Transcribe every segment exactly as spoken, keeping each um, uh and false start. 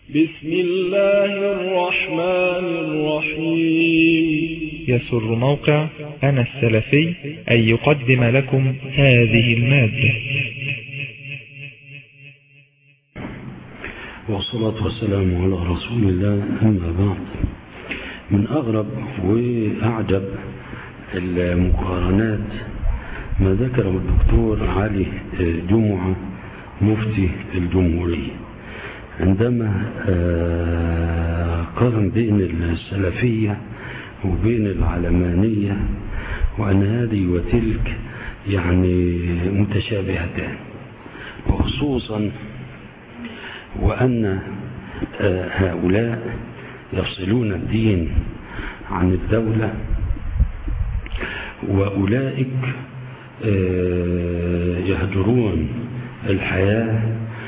بسم الله الرحمن الرحيم. يسر موقع أنا السلفي أن يقدم لكم هذه المادة. والصلاة والسلام على رسول الله، أما بعد. من أغرب وأعجب المقارنات ما ذكره الدكتور علي جمعة مفتي الجمهورية عندما قارن بين السلفية وبين العلمانية، وأن هذه وتلك يعني متشابهتان، وخصوصا وأن هؤلاء يفصلون الدين عن الدولة، وأولئك يهجرون الحياة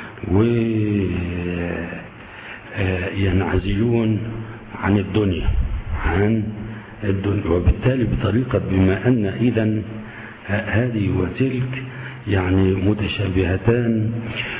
وينعزلون عن الدنيا عن الدنيا وبالتالي بطريقة بما أن إذن هذه وتلك يعني متشابهتان،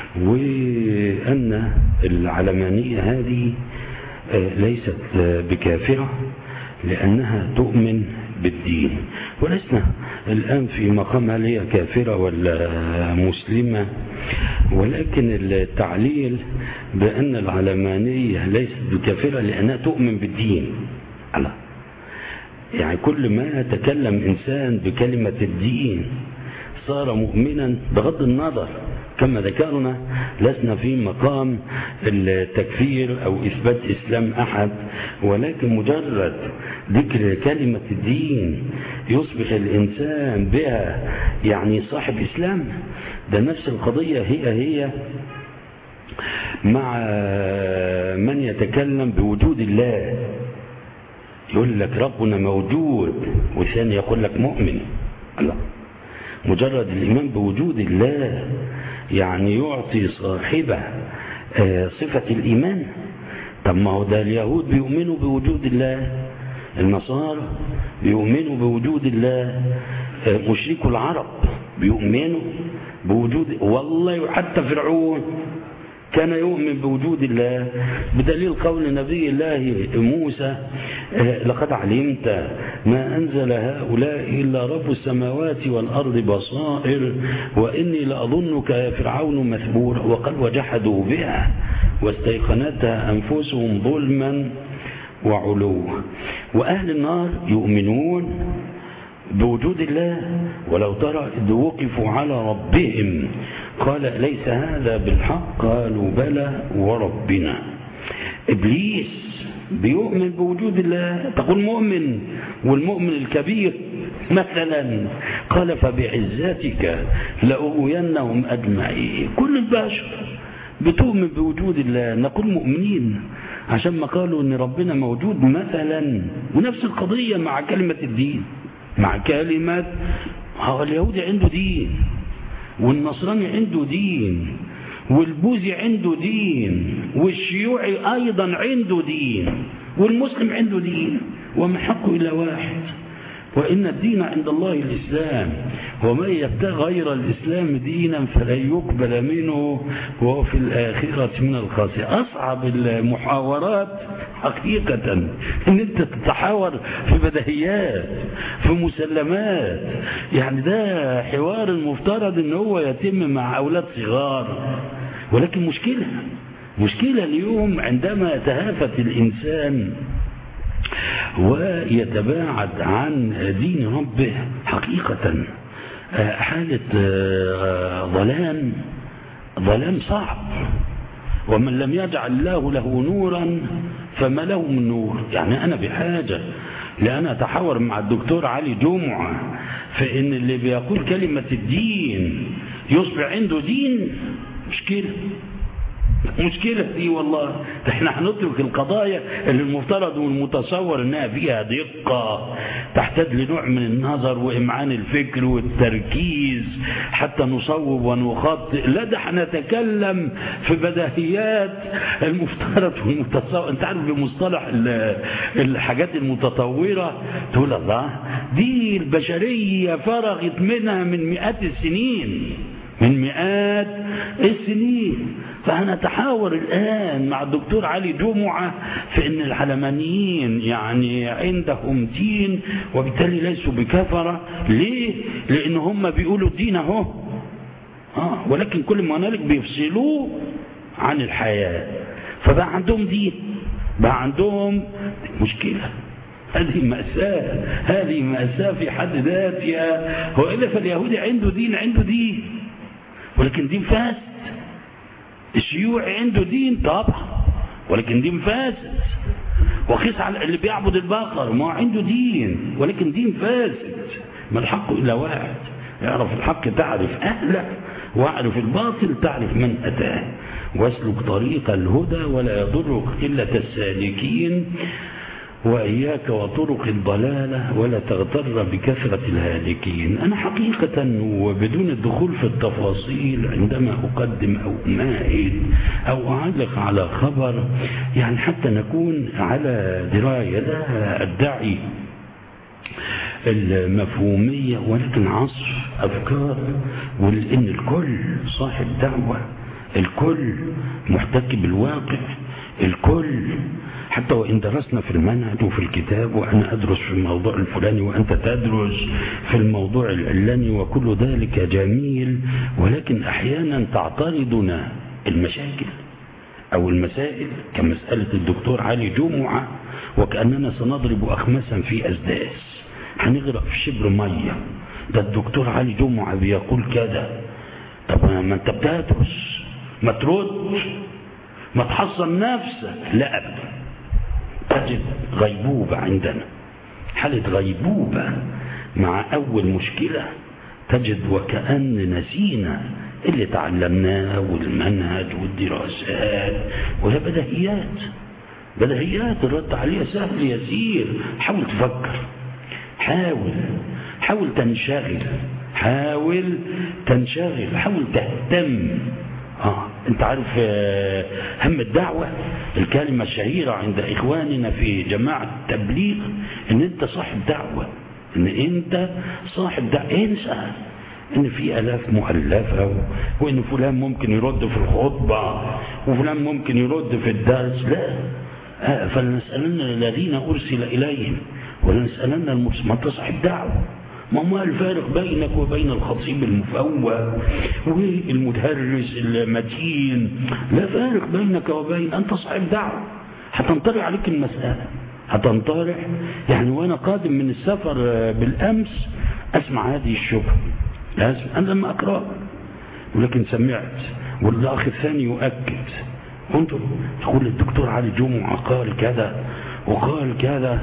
وأن العلمانية هذه ليست بكافرة لأنها تؤمن بالدين. ولسنا الآن في مقام هل هي كافرة ولا مسلمة، ولكن التعليل بأن العلمانية ليست بكافرة لأنها تؤمن بالدين. الله، يعني كل ما تكلم إنسان بكلمة الدين صار مؤمنا بغض النظر. كما ذكرنا لسنا في مقام التكفير أو إثبات إسلام أحد، ولكن مجرد ذكر كلمة الدين يصبح الإنسان بها يعني صاحب إسلام. ده نفس القضية هي هي مع من يتكلم بوجود الله، يقول لك ربنا موجود، والثاني يقول لك مؤمن. الله، مجرد الإيمان بوجود الله يعني يعطي صاحبه صفة الإيمان. طب ما هو ده اليهود بيؤمنوا بوجود الله، النصارى بيؤمنوا بوجود الله، مشركو العرب بيؤمنوا بوجود، والله حتى فرعون كان يؤمن بوجود الله، بدليل قول نبي الله موسى لقد علمت ما أنزل هؤلاء إلا رب السماوات والأرض بصائر وإني لأظنك يا فرعون مثبورا، وقد وجحدوا بها واستيقنتها أنفسهم ظلما وعلوا. وأهل النار يؤمنون بوجود الله، ولو ترى إذ وقفوا على ربهم قال ليس هذا بالحق قالوا بلى وربنا. إبليس بيؤمن بوجود الله، تقول مؤمن، والمؤمن الكبير مثلا قال فبعزتك لأغوينهم أجمعين. كل البشر بتؤمن بوجود الله، نقول مؤمنين عشان ما قالوا ان ربنا موجود مثلا. ونفس القضية مع كلمة الدين، مع كلمة هو اليهودي عنده دين، والنصراني عنده دين، والبوذي عنده دين، والشيوعي أيضا عنده دين، والمسلم عنده دين، وما حقه إلا واحد، وإن الدين عند الله الإسلام، ومن يبتغي غير الإسلام دينا فلن يقبل منه وهو في الآخرة من الخاسرين. أصعب المحاورات حقيقة ان انت تتحاور في بديهيات، في مسلمات. يعني ده حوار المفترض ان هو يتم مع اولاد صغار، ولكن مشكلة مشكلة اليوم عندما يتهافت الانسان ويتباعد عن دين ربه حقيقة حالة ظلام ظلام صعب. ومن لم يجعل الله له نورا فما له من نور. يعني أنا بحاجة لأن أتحاور مع الدكتور علي جمعة فإن اللي بيقول كلمة الدين يصبح عنده دين. مشكلة مشكلة دي والله. احنا هنترك القضايا اللي المفترض والمتصور انها فيها دقة تحتاج لنوع من النظر وإمعان الفكر والتركيز حتى نصوب ونخطئ. لا، ده هنتكلم في بديهيات المفترض والمتصور. انت عارف بمصطلح الحاجات المتطورة تقول الله دي البشرية فرغت منها من مئات السنين من مئات السنين. فهنتحاور الآن مع الدكتور علي جمعة في أن العلمانيين يعني عندهم دين وبالتالي ليسوا بكفرة. ليه؟ لأن هم بيقولوا الدين اهو آه ولكن كل ما هنالك بيفصلوه عن الحياة، فبقى عندهم دين، بقى عندهم مشكلة. هذه مأساة، هذه مأساة في حد ذاتها. هو إلا فاليهودي عنده دين، عنده دين ولكن دين فاسد. الشيوعي عنده دين طبعا ولكن دين فاسد. وقيس على اللي بيعبد البقر، ما عنده دين ولكن دين فاسد. ما الحق إلا واحد، اعرف الحق تعرف أهله، واعرف الباطل تعرف من أتاه، واسلك طريق الهدى ولا يضرك إلا السالكين، وإياك وطرق الضلالة ولا تغتر بكثرة الهالكين. أنا حقيقة وبدون الدخول في التفاصيل عندما أقدم أو أمهد أو أعلق على خبر يعني حتى نكون على دراية، لا أدعي المفهومية ولكن عصف أفكار، ولأن الكل صاحب دعوة، الكل محتك بالواقع، الكل حتى وإن درسنا في المنهج وفي الكتاب وأنا أدرس في الموضوع الفلاني وأنت تدرس في الموضوع العلاني وكل ذلك جميل، ولكن أحيانا تعترضنا المشاكل أو المسائل كمسألة الدكتور علي جمعة وكأننا سنضرب أخماسا في أسداس، هنغرق في شبر مية. ده الدكتور علي جمعة بيقول كذا، طب ما أنت بتدرس ما ترد، ما تحصن نفسك. لا أبدا، تجد غيبوبة عندنا، حالة غيبوبة مع أول مشكلة، تجد وكأن نسينا اللي تعلمناه والمنهج والدراسات، وهي بدهيات بدهيات الرد عليها سهل يسير. حاول تفكر، حاول حاول تنشغل، حاول تنشغل حاول تهتم. آه. انت عارف آه هم الدعوة، الكلمة الشهيرة عند إخواننا في جماعة التبليغ ان انت صاحب دعوة، ان انت صاحب دعوة. انسى ان في الاف مؤلفة وان فلان ممكن يرد في الخطبة وفلان ممكن يرد في الدرس. لا، آه فلنسألن الذين أرسل إليهم ولنسألن المرسلين. ما انت صاحب دعوة. ما هو الفارق بينك وبين الخطيب المفوه والمدرس المتين؟ لا فارق بينك وبين، أنت صاحب دعوة. هتنطرح عليك المسألة، هتنطرح. يعني وأنا قادم من السفر بالأمس أسمع هذه الشبهة، لازم أنا لما أقرأ، ولكن سمعت والأخ الثاني يؤكد. انظر، تقول الدكتور علي جمعة قال كذا وقال كذا.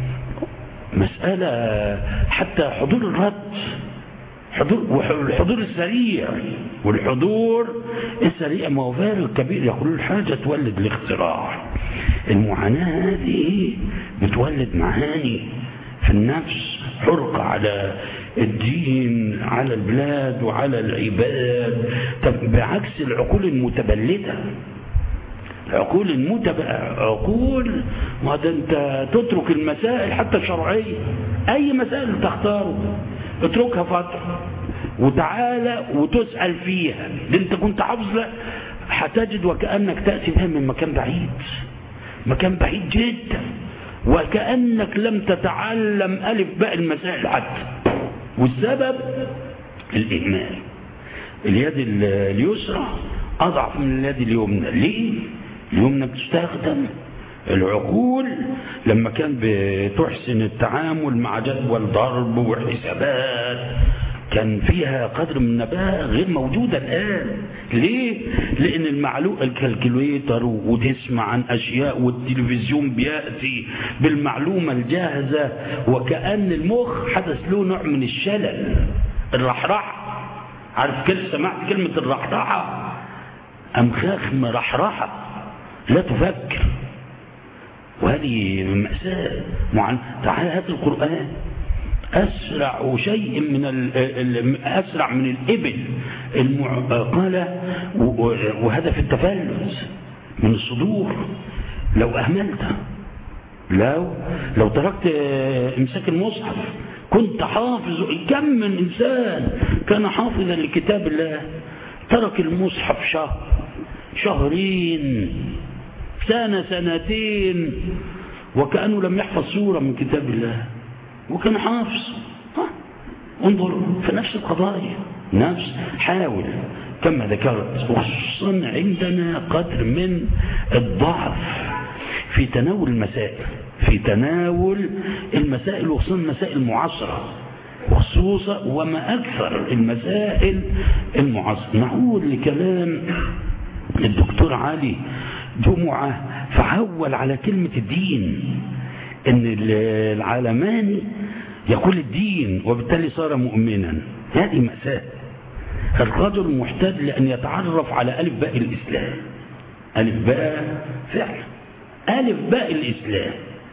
مسألة حتى حضور الرد، حضور والحضور السريع والحضور السريع. ما هو فارق كبير. يقولون الحاجة تولد الاختراع. المعاناة هذه بتولد معاني في النفس، حرقة على الدين، على البلاد وعلى العباد. طب بعكس العقول المتبلدة، عقول المتبع عقول ما ده انت تترك المسائل حتى الشرعية، اي مسائل تختاره اتركها فترة وتعالى وتسأل فيها. ده انت كنت حافظها هتجد وكأنك تأتي بها من مكان بعيد، مكان بعيد جدا، وكأنك لم تتعلم ألف باء المسائل حتى. والسبب الإهمال. اليد اليسرى أضعف من اليد اليمنى. ليه؟ اليمنى بتستخدم العقول لما كان بتحسن التعامل مع جدول ضرب وحسابات، كان فيها قدر من النباهة غير موجودة الآن. ليه؟ لأن المعلومة الكالكوليتر وتسمع عن أشياء، والتلفزيون بيأتي بالمعلومة الجاهزة، وكأن المخ حدث له نوع من الشلل، الرحرحة. عارف كيف سمعت كلمة الرحرحة؟ أمخاخ مرحرحة لا تفكر، وهذه مأساة. تعال هات القرآن، أسرع شيء من ال... أسرع من الإبل المعقلة، وهدف التفلت من الصدور. لو أهملت، لو لو تركت امساك المصحف، كنت حافظ. كم من إنسان كان حافظا لكتاب الله ترك المصحف شهر، شهرين، سنة، سنتين، وكأنه لم يحفظ سورة من كتاب الله، وكان حافظ. انظر في نفس القضايا، نفس حاول كما ذكرت، وخصوصا عندنا قدر من الضعف في تناول المسائل، في تناول المسائل، وخصوصا المسائل المعاصرة، وخصوصا وما أكثر المسائل المعاصرة. نعود لكلام الدكتور علي جمعة، فحول على كلمة الدين، ان العلماني يقول الدين وبالتالي صار مؤمنا. هذه مأساة. الرجل محتاج لأن يتعرف على ألف باء الإسلام، ألف باء فعلا، ألف باء الإسلام.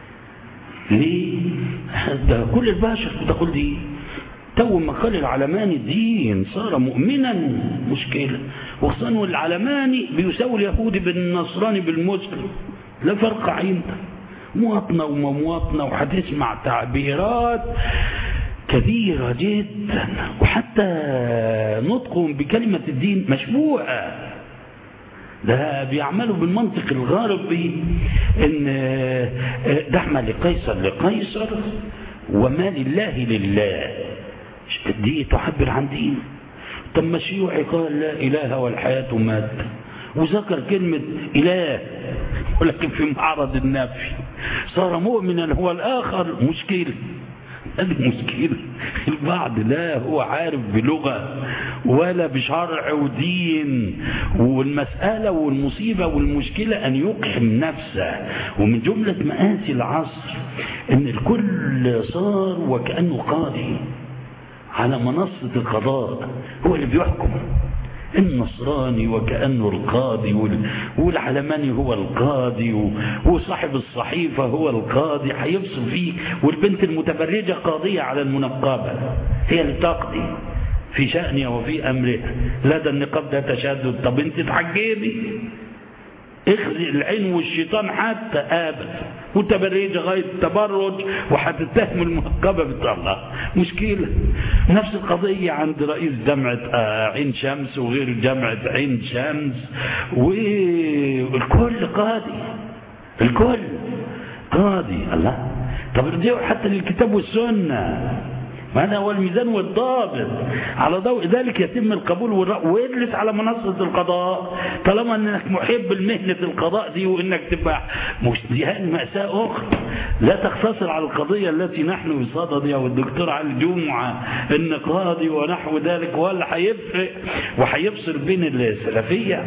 ليه؟ ده كل البشر بتقول دي، تو ما قال العلماني الدين صار مؤمنا، مشكلة. وخصوصا العلماني بيساوي اليهودي بالنصراني بالمسلم، لا فرق عنده، مواطنة وما مواطنة، وهتسمع تعبيرات كبيرة جدا، وحتى نطقهم بكلمة الدين مشبوهة. ده بيعملوا بالمنطق الغربي، ان دعم لقيصر لقيصر وما لله لله. دي تعبر عن دين. طب ما الشيوعي قال لا إله والحياة مات، وذكر كلمة إله ولكن في معرض النفي، صار مؤمنا هو الآخر. مشكلة، هذه مشكلة. البعض لا هو عارف بلغة ولا بشرع ودين، والمسألة والمصيبة والمشكلة أن يقحم نفسه. ومن جملة مآسي العصر أن الكل صار وكأنه قاضي على منصة القضاء، هو اللي بيحكم. النصراني وكأنه القاضي، والعلماني هو القاضي، وصاحب الصحيفة هو القاضي، هيفصل فيه. والبنت المتبرجة قاضية على المنقبة، هي اللي تقضي في شأنها وفي أمرها. لا ده النقاب ده تشدد، طب انت تحجبي، اخذي العين والشيطان حتى آبد، متبرجة غاية التبرج، وهتتهم المنقبة بالطلاق. مشكلة. نفس القضية عند رئيس جامعة عين شمس وغير جامعة عين شمس، والكل قاضي، الكل قاضي. الله، طب ارجعوا حتى للكتاب والسنة، هذا هو الميزان والضابط. على ضوء ذلك يتم القبول واجلس على منصة القضاء، طالما انك محب لمهنة القضاء دي، وانك تبقى مجتهد. مأساة اخرى لا تقتصر على القضية التي نحن بصددها والدكتور علي الجمعة ان قاضي ونحو ذلك، ولا هيفرق وهيفصل بين السلفية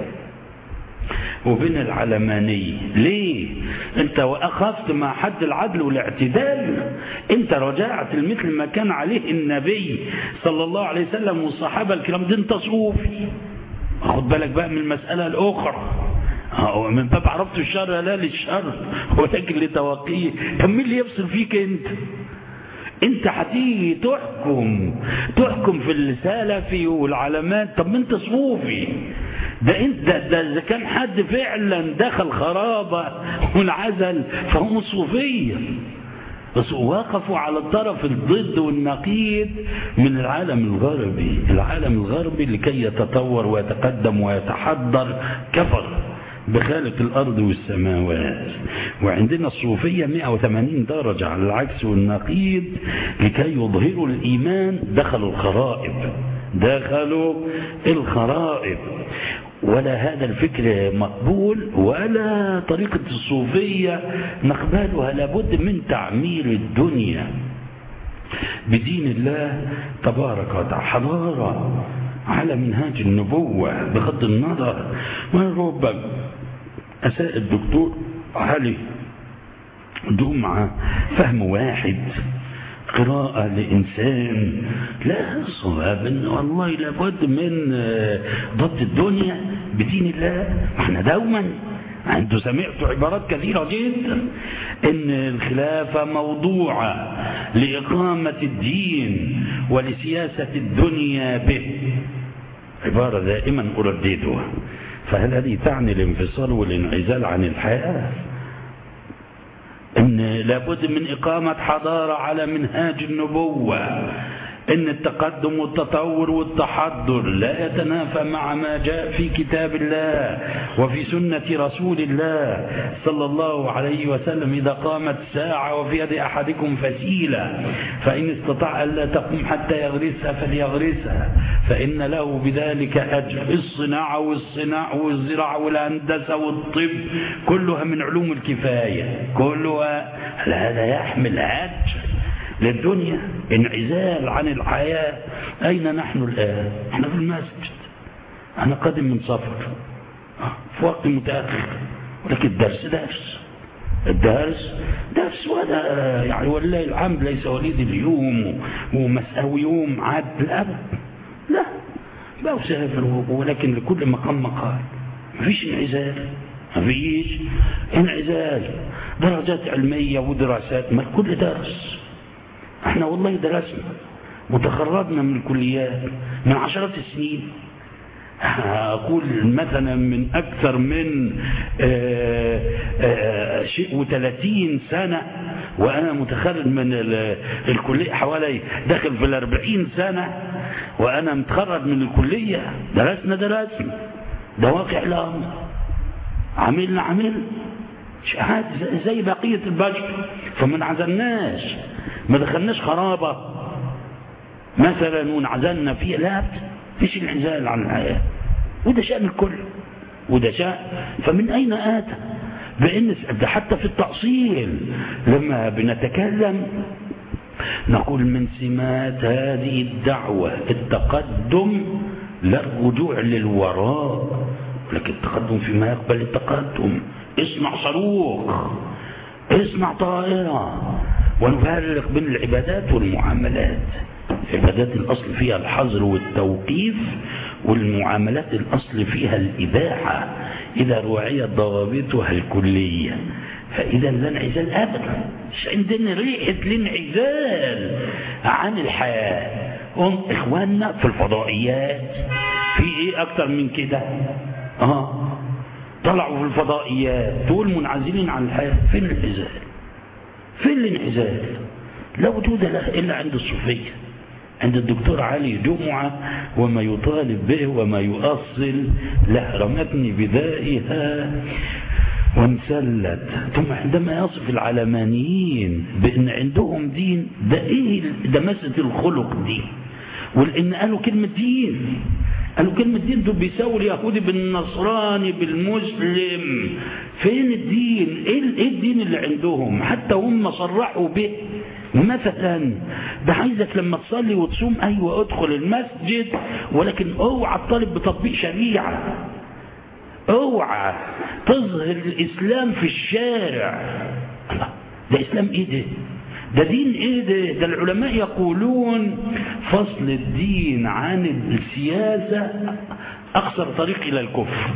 وبين العلمانية. ليه؟ انت واخذت مع حد العدل والاعتدال، انت رجعت لمثل ما كان عليه النبي صلى الله عليه وسلم والصحابة الكرام. دي انت صوفي، خد بالك بقى من المسألة الاخرى، من باب عرفت الشر لا للشر ولكن لتوقيه. طب مين اللي يفصل فيك انت؟ انت هتيجي تحكم تحكم في السلفي والعلمات. طب ما انت صوفي، ده انت ده, ده اذا كان حد فعلا دخل خرابه وانعزل فهم الصوفيه، بس وقفوا على الطرف الضد والنقيض من العالم الغربي. العالم الغربي لكي يتطور ويتقدم ويتحضر كفر بخالق الأرض والسماوات. وعندنا الصوفية مئة وثمانين درجة على العكس والنقيض، لكي يظهروا الإيمان دخلوا الخرائب، دخلوا الخرائب. ولا هذا الفكر مقبول ولا طريقة الصوفية نقبلها. لابد من تعمير الدنيا بدين الله تبارك وتعالى، حضارة على منهاج النبوة بغض النظر. وربما أساء الدكتور علي جمعة فهم واحد، قراءة لإنسان لا صواب. والله لابد من ضبط الدنيا بدين الله. احنا دوما عنده سمعت عبارات كثيرة جدا ان الخلافة موضوعة لإقامة الدين ولسياسة الدنيا به، عبارة دائما أرددها. فهل هذه تعني الانفصال والانعزال عن الحياة؟ ان لابد من إقامة حضارة على منهاج النبوة، إن التقدم والتطور والتحضر لا يتنافى مع ما جاء في كتاب الله وفي سنة رسول الله صلى الله عليه وسلم. إذا قامت ساعة وفي يد أحدكم فسيلة فإن استطاع ألا تقوم حتى يغرسها فليغرسها فإن له بذلك أجر. الصناعة والصناعة والزراعة والهندسة والطب كلها من علوم الكفاية، كلها هذا يحمل أجر للدنيا. انعزال عن الحياة. أين نحن الآن؟ احنا في المسجد، أنا قادم من سفر في وقت متأخر، ولكن الدرس درس، الدرس درس، وهذا يعني والله الحمد ليس وليد اليوم ومسأوي يوم عاد الأبد، لا بقى سافر، ولكن لكل مقام مقال. مفيش انعزال، مفيش انعزال. درجات علمية ودراسات، ما كل درس. احنا والله درسنا وتخرجنا من الكليات من عشرات السنين، أقول مثلا من أكثر من آآ آآ شيء وثلاثين سنة، وأنا متخرج من الكلية حوالي داخل في الأربعين سنة، وأنا متخرج من الكلية. درسنا درسنا ده واقع الأمر، عملنا عملنا شهاد زي بقية البشر، فما انعزلناش، ما دخلناش خرابة مثلا وانعزلنا فيها، لا فيش انعزال عن الحياة، وده شأن الكل، وده شأن. فمن أين آتى؟ بأن ده حتى في التأصيل لما بنتكلم نقول من سمات هذه الدعوة التقدم لا الرجوع للوراء، لكن التقدم فيما يقبل التقدم. اسمع صاروخ، اسمع طائرة. ونفرق بين العبادات والمعاملات. العبادات الأصل فيها الحظر والتوقيف، والمعاملات الأصل فيها الإباحة إذا رعيت ضوابطها الكلية. فإذا لا انعزال أبدا، مش عندنا ريحة الانعزال عن الحياة. هم إخواننا في الفضائيات في إيه أكتر من كده؟ آه طلعوا في الفضائيات دول منعزلين عن الحياة. فين الانعزال؟ فين الانعزال؟ لا وجود له إلا عند الصوفية، عند الدكتور علي جمعة وما يطالب به وما يؤصل له. رمتني بدائها وانسلت. ثم عندما يصف العلمانيين بأن عندهم دين، ده إيه دمسة الخلق دي؟ ولأن قالوا كلمة دين، قالوا كلمة دين دول بيساووا اليهودي بالنصراني بالمسلم. فين الدين؟ ايه الدين اللي عندهم؟ حتى هم صرحوا به. مثلا ده عايزك لما تصلي وتصوم ايوه ادخل المسجد، ولكن اوعى تطالب بتطبيق شريعة، اوعى تظهر الاسلام في الشارع. الله، ده اسلام ايه ده؟ ده دين ايه ده؟ ده العلماء يقولون فصل الدين عن السياسة اقصر طريق الى الكفر.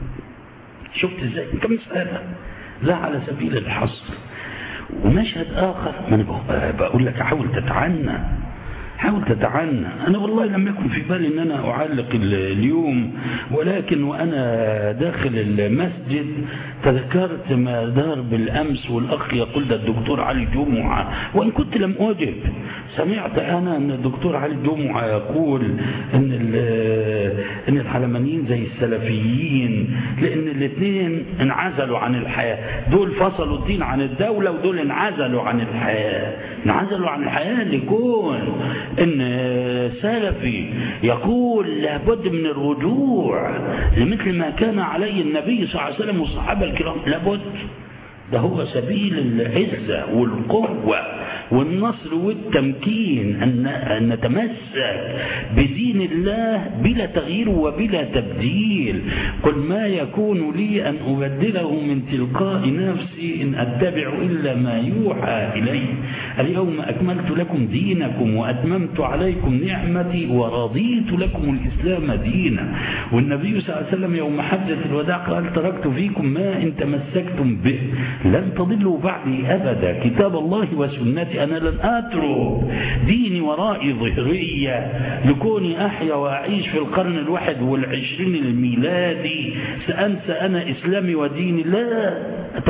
شفت ازاي؟ كم مسألة لا على سبيل الحصر. ومشهد اخر، ما انا بقول لك حاول تتعنى، حاول تتعنى. أنا والله لم يكن في بالي أن أنا أعلق اليوم، ولكن وأنا داخل المسجد تذكرت ما دار بالأمس، والأخ يقول ده الدكتور علي جمعة، وإن كنت لم أجب. سمعت أنا أن الدكتور علي جمعة يقول أن أن العلمانيين زي السلفيين، لأن الاثنين انعزلوا عن الحياة. دول فصلوا الدين عن الدولة، ودول انعزلوا عن الحياة. انعزلوا عن الحياة لكون ان سلفي يقول لابد من الرجوع لمثل ما كان عليه النبي صلى الله عليه وسلم والصحابة الكرام، لابد. ده هو سبيل العزة والقوة والنصر والتمكين، أن نتمسك بدين الله بلا تغيير وبلا تبديل. قل ما يكون لي أن أبدله من تلقاء نفسي إن أتبع إلا ما يوحى إلي. اليوم أكملت لكم دينكم وأتممت عليكم نعمتي ورضيت لكم الإسلام دينا. والنبي صلى الله عليه وسلم يوم حجة الوداع قال تركت فيكم ما إن تمسكتم به لن تضلوا بعدي أبدا، كتاب الله وسنتي. أنا لن أترك ديني ورائي ظهرية لكوني أحيا وأعيش في القرن الواحد والعشرين الميلادي سأنسى أنا إسلامي وديني، لا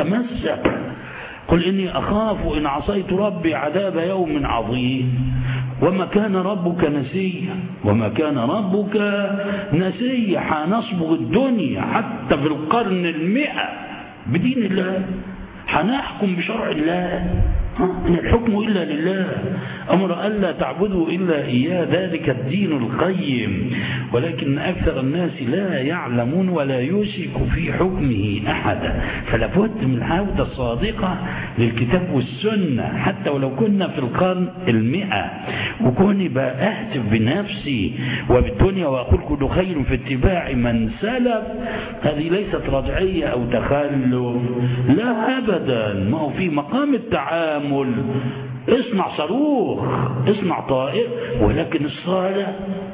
أتمسك. قل إني أخاف إن عصيت ربي عذاب يوم عظيم. وما كان ربك نسيا، وما كان ربك نسيا. حنصبغ الدنيا حتى في القرن المئة بدين الله، حنحكم بشرع الله، إن الحكم إلا لله، أمر ألا تعبدوا إلا إياه، ذلك الدين القيم، ولكن أكثر الناس لا يعلمون ولا يشرك في حكمه أحدا. فلابد من عودة صادقة للكتاب والسنة، حتى ولو كنا في القرن المئة. وكوني بقى أهتف بنفسي وبالدنيا وأقول كل خير في اتباع من سلف، هذه ليست رجعية أو تخلف، لا أبدا. ما هو في مقام التعامل، اصنع صاروخ، اصنع طائر، ولكن الصلاة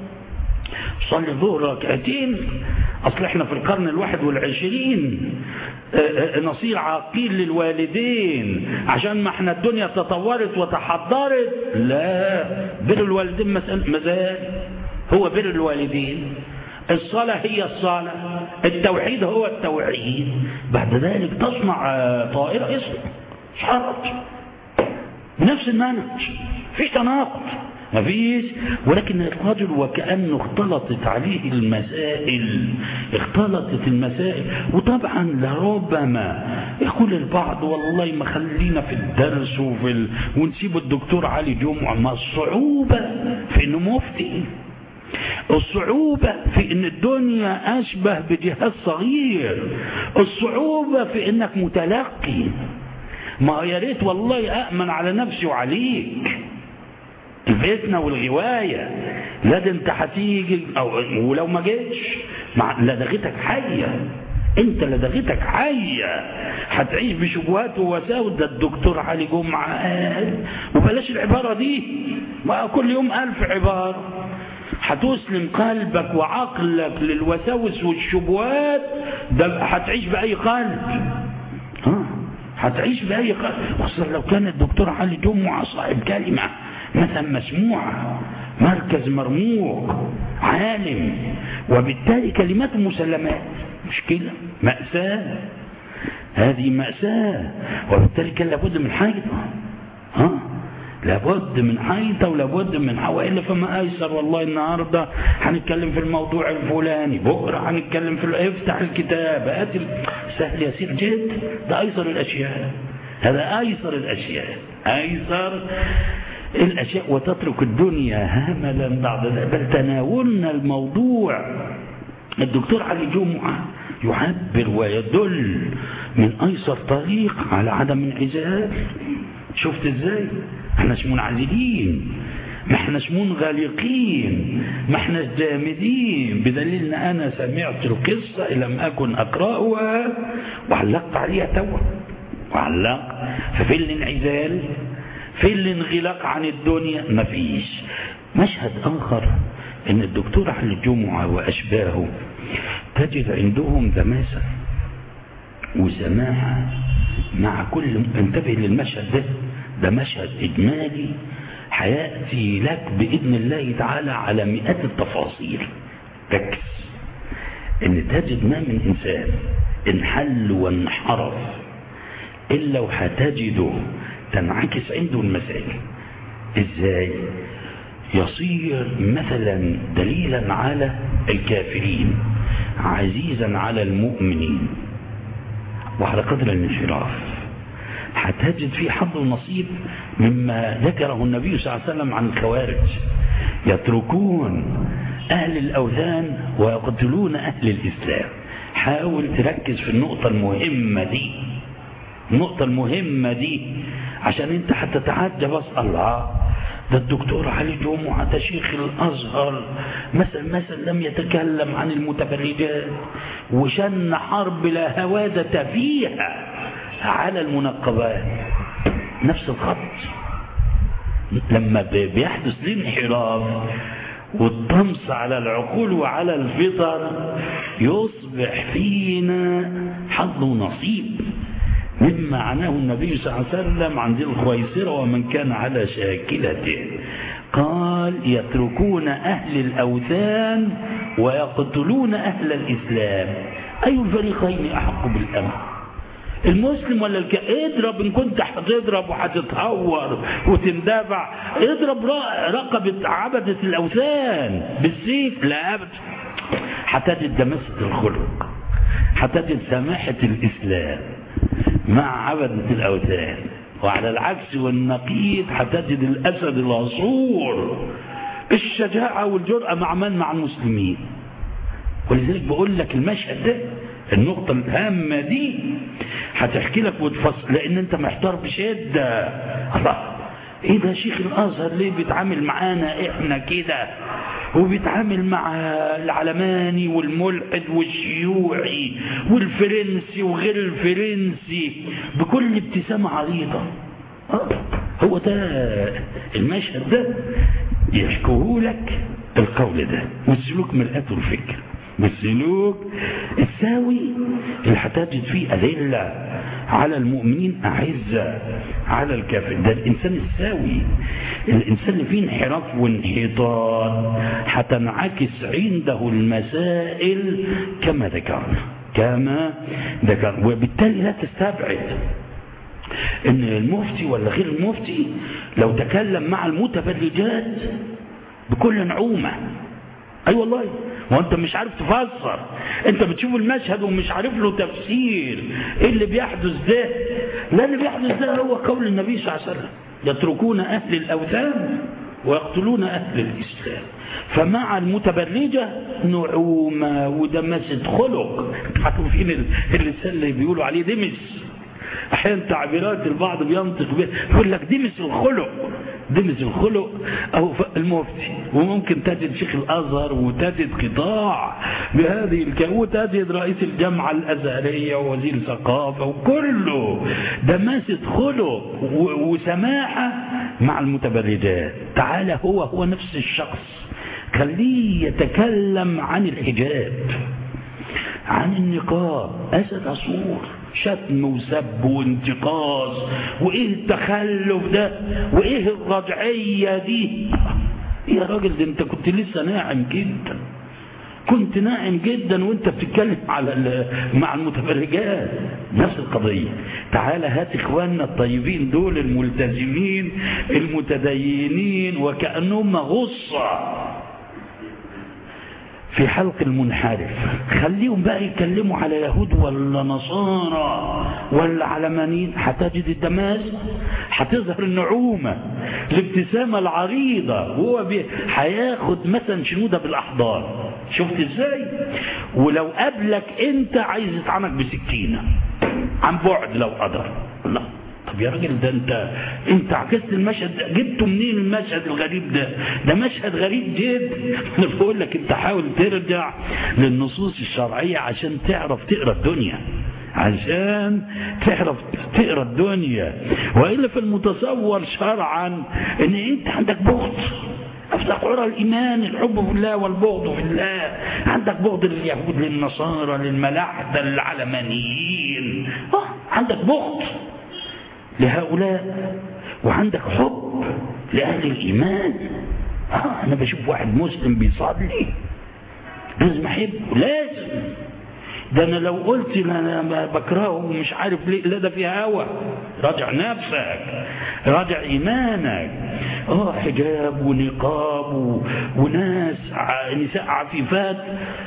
صلي الظهر ركعتين. اصل احنا في القرن الواحد والعشرين نصير عاقين للوالدين عشان ما احنا الدنيا تطورت وتحضرت. لا، بر الوالدين مازال هو بر الوالدين، الصلاة هي الصلاة، التوحيد هو التوحيد. بعد ذلك تصنع طائرة، اصنع، مش حرج، بنفس المنهج، فيش تناقض، ما فيش. ولكن الرجل وكأنه اختلطت عليه المسائل، اختلطت المسائل. وطبعا لربما يقول البعض والله ما خلينا في الدرس وفي ال... ونسيب الدكتور علي جمعة. ما الصعوبة في انه مفتي، الصعوبة في ان الدنيا اشبه بجهاز صغير، الصعوبة في انك متلقي. ما يا ريت والله أأمن على نفسي وعليك الفتنة والغواية. لا ده انت هتيجي، او ولو ما جيتش لدغتك حية، انت لدغتك حية، هتعيش بشبهات ووساوس. ده الدكتور علي جمعة قال، وبلاش العبارة دي، ما كل يوم ألف عبارة. هتسلم قلبك وعقلك للوساوس والشبهات، ده هتعيش بأي قلب، ها هتعيش بأي قلب. خصوصا لو كان الدكتور علي جمعة صاحب كلمة مثلا مسموعة، مركز مرموق، عالم، وبالتالي كلمات مسلمات. مشكلة، مأساة، هذه مأساة. وبالتالي كان لابد من حيطة، ها لابد من حيطة ولابد من حوائل. فما أيسر والله. النهاردة هنتكلم في الموضوع الفلاني، بكرة هنتكلم في افتح الكتاب، أتل سهل يسير جد. ده أيسر الأشياء، هذا أيسر الأشياء، أيسر الأشياء. وتترك الدنيا هملا بعد ذلك. بل تناولنا الموضوع. الدكتور علي جمعة يعبر ويدل من أيسر طريق على عدم انعزال. شفت ازاي؟ احنا مش منعزلين، ما احناش منغلقين، ما احناش جامدين. بدليل ان انا سمعت القصة لم اكن اقرأها وعلقت عليها توا، وعلقت. ففي الانعزال، في الانغلاق عن الدنيا ما فيش. مشهد اخر ان الدكتور علي الجمعة واشباهه تجد عندهم دماسة وسماحة مع كل. انتبه للمشهد ده، ده مشهد إجمالي حياتي لك بإذن الله تعالى على مئات التفاصيل. ركز ان تجد ما من إنسان انحل وانحرف إلا وهتجده تنعكس عنده المسائل. إزاي؟ يصير مثلا دليلا على الكافرين، عزيزا على المؤمنين، وعلى قدر الانحراف هتجد في حظ ونصيب مما ذكره النبي صلى الله عليه وسلم عن الخوارج. يتركون أهل الأوثان ويقتلون أهل الإسلام. حاول تركز في النقطة المهمة دي، النقطة المهمة دي، عشان انت هتتعجب. بس الله، ده الدكتور علي جمعة ده شيخ الأزهر مثلا مثلا لم يتكلم عن المتبرجات وشن حرب لا هوادة فيها على المنقبات. نفس الخط. لما بيحدث الانحراف والطمس على العقول وعلى الفطر يصبح فينا حظ ونصيب مما عناه النبي صلى الله عليه وسلم عن ذي الخويصرة ومن كان على شاكلته. قال يتركون أهل الأوثان ويقتلون أهل الإسلام. أي الفريقين أحق بالأمن؟ المسلم ولا الك... اضرب ان كنت هتضرب وهتتهور وتندفع، اضرب رقبة عبدة الاوثان بالسيف، لا ابدا. هتجد دماسة الخلق، هتجد سماحة الاسلام مع عبدة الاوثان، وعلى العكس والنقيض هتجد الاسد العصور الشجاعة والجرأة مع من؟ مع المسلمين. ولذلك بقول لك المشهد ده، النقطة الهامة دي هتحكي لك وتفصل، لان انت محتار بشدة. الله، ايه ده شيخ الازهر ليه بيتعامل معانا احنا كده، وبيتعامل مع العلماني والملحد والشيوعي والفرنسي وغير الفرنسي بكل ابتسامة عريضة؟ هو ده المشهد ده يحكوه لك القول ده، والسلوك مرآة الفكر، والسلوك الساوي اللي هتجد فيه أذلة على المؤمنين أعزة على الكافر. ده الإنسان الساوي، الإنسان اللي فيه انحراف وانحطاط هتنعكس عنده المسائل كما ذكرنا كما ذكرنا. وبالتالي لا تستبعد ان المفتي ولا غير المفتي لو تكلم مع المتبرجات بكل نعومة، اي أيوة والله، وانت مش عارف تفسر، انت بتشوف المشهد ومش عارف له تفسير، ايه اللي بيحدث ده؟ لا، اللي بيحدث ده هو قول النبي صلى الله عليه وسلم: يتركون اهل الاوثان ويقتلون اهل الاسلام. فمع المتبرجة نعومة ودمسة خلق. عارفين اللسان اللي بيقولوا عليه دمس، احيانا تعبيرات البعض بينطق بها يقول لك دمس الخلق، دمس الخلق او المفتي. وممكن تجد شيخ الازهر وتجد قطاع بهذه الكلمه، وتجد رئيس الجامعه الازهريه ووزير الثقافه، وكله دماسه خلق وسماحه مع المتبرجات. تعالى هو هو نفس الشخص، خليه يتكلم عن الحجاب، عن النقاب، اسد عصور، شتم وسب وانتقاص، وايه التخلف ده، وايه الرجعيه دي. يا راجل، ده انت كنت لسه ناعم جدا، كنت ناعم جدا وانت بتتكلم على مع المتبرجات نفس القضيه. تعالى هات اخواننا الطيبين دول الملتزمين المتدينين وكأنهم غصه في حلق المنحرف، خليهم بقى يتكلموا على يهود ولا نصارى ولا علمانيين، هتجد الدماس، هتظهر النعومة، الابتسامة العريضة، وهو هياخد مثلا شنودة بالأحضان. شفت ازاي؟ ولو قابلك انت عايز يطعنك بسكينة عن بعد لو قدر. لا، طب يا راجل، ده انت انت عكست المشهد ده، جبته منين المشهد الغريب ده؟ ده مشهد غريب جدا. انا بقول لك انت حاول ترجع للنصوص الشرعيه عشان تعرف تقرا الدنيا، عشان تعرف تقرا الدنيا. والا في المتصور شرعا ان انت عندك بغض، افتح عرى الايمان، الحب في الله والبغض في الله. عندك بغض لليهود للنصارى للملاحده للعلمانيين، اه عندك بغض لهؤلاء، وعندك حب لأهل الإيمان. آه أنا بشوف واحد مسلم بيصلي لازم أحبه، لازم. ده أنا لو قلت أنا بكرهه ومش عارف ليه، لا ده في هوى. راجع نفسك، راجع إيمانك. آه حجاب ونقاب و... وناس ع... نساء عفيفات،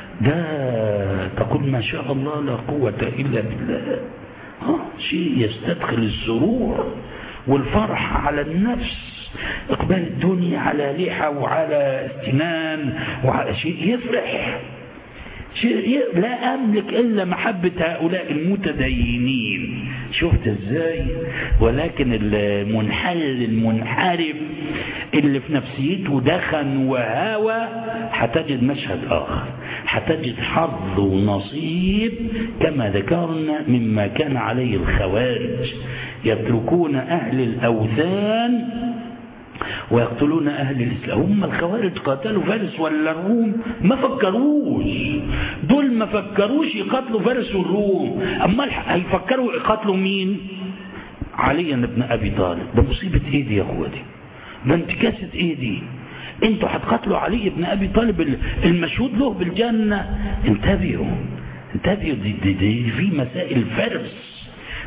ده تقول ما شاء الله لا قوة إلا بالله. آه شيء يستدخل السرور والفرح على النفس، اقبال الدنيا على لحى وعلى استنان وعلى شيء يفرح، شيء لا املك الا محبة هؤلاء المتدينين. شفت ازاي؟ ولكن المنحل المنحرف اللي في نفسيته دخن وهوى هتجد مشهد اخر، هتجد حظ ونصيب كما ذكرنا مما كان عليه الخوارج، يتركون اهل الاوثان ويقتلون أهل الإسلام. هم الخوارج قاتلوا فارس ولا الروم؟ ما فكروش، دول ما فكروش يقاتلوا فارس والروم. أما هيفكروا يقاتلوا مين؟ علي بن أبي طالب. ده مصيبة إيه دي يا أخواتي؟ ده انتكاسة إيه دي؟ انتوا هتقاتلوا علي بن أبي طالب المشهود له بالجنة؟ انتبهوا انتبهوا، دي, دي, دي في مسائل فرس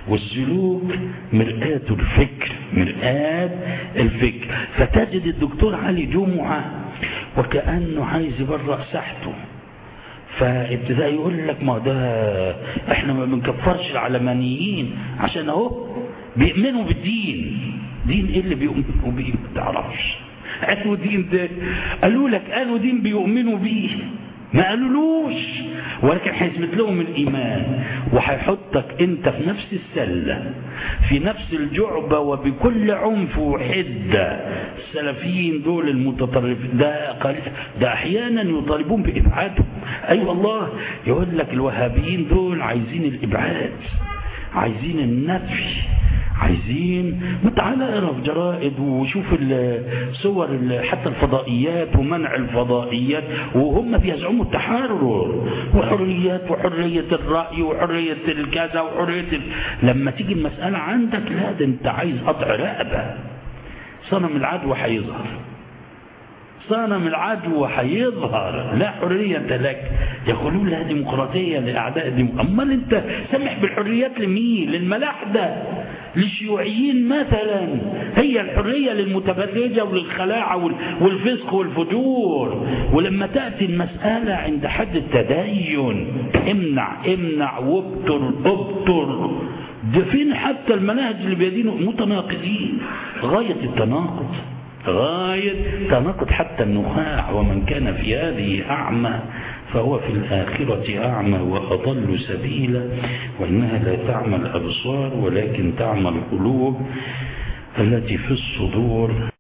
والسلوك مرآة الفكر، مرآة الفكر. فتجد الدكتور علي جمعة وكأنه عايز يبرأ ساحته، فابتدأ يقول لك ما ده احنا ما بنكفرش العلمانيين عشان اهو بيؤمنوا بالدين. دين ايه اللي بيؤمنوا بيه؟ ما تعرفش. قالوا دين ده، قالوا لك قالوا دين بيؤمنوا بيه، ما قالولوش، ولكن هيثبت لهم الايمان وهيحطك انت في نفس السله، في نفس الجعبه وبكل عنف وحده. السلفيين دول المتطرفين ده ده احيانا يطالبون بابعادهم. اي أيوة والله، يقول لك الوهابيين دول عايزين الابعاد، عايزين النفي، عايزين. ما تعالى اقرا في جرائد وشوف الصور حتى الفضائيات ومنع الفضائيات، وهم بيزعموا التحرر وحريات وحريه الراي وحريه الكذا وحريه ال... لما تيجي المساله عندك لا، ده انت عايز قطع رقبه. صنم العدوى هيظهر، صنم العدوى هيظهر، لا حريه لك. يقولون لا ديمقراطيه لاعداء الديمقراطيه. امال انت سامح بالحريات لمين؟ للملاحده، للشيوعيين مثلا. هي الحريه للمتبرجه وللخلاعه والفسق والفجور. ولما تاتي المساله عند حد التدين امنع امنع وابتر ابتر. ده فين حتى المناهج اللي بيدينوا متناقضين غايه التناقض، غاية تناقض حتى النخاع. ومن كان في هذه أعمى فهو في الآخرة أعمى وأضل سبيلا. وإنها لا تعمى الأبصار ولكن تعمى القلوب التي في الصدور.